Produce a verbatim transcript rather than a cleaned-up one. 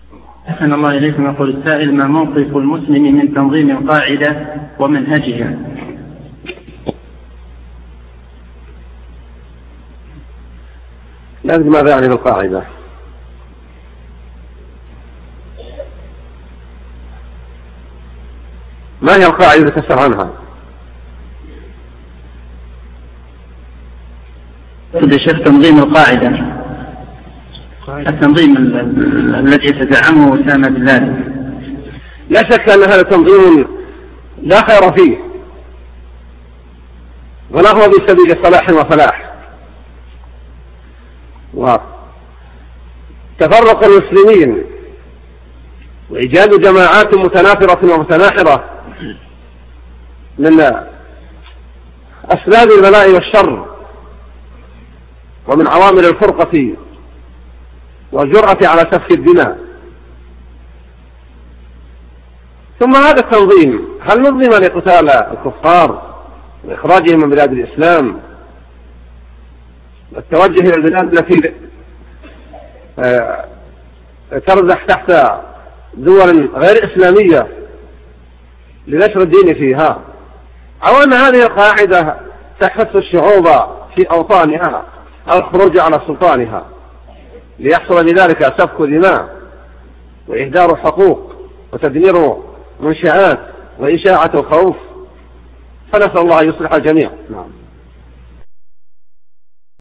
أحسن الله إليكم. يقول السائل: ما موقف المسلم من تنظيم القاعدة ومنهجها؟ لازم ماذا يعني بالقاعدة؟ ما هي القاعدة تسأل عنها؟ يا شيخ تنظيم القاعدة، التنظيم الذي يتزعمه أسامة بن لادن. لا شك أن هذا تنظيم لا خير فيه ولا هو بسبيل صلاح وفلاح، وتفرق المسلمين وإيجاد جماعات متنافرة ومتناحرة من أسباب البلاء والشر ومن عوامل الفرقة والجرأة على سفك الدماء. ثم هذا التنظيم هل نظم لقتال الكفار وإخراجهم من بلاد الإسلام والتوجه إلى البلاد التي ترزح تحت دول غير إسلامية لنشر الدين فيها، أو أن هذه القاعدة تحث الشعوب في أوطانها أو الخروج على سلطانها ليحصل بذلك سفك دماء وإهدار حقوق وتدمير منشآت وإشاعة الخوف؟ فنسأل الله أن يصلح الجميع. نعم.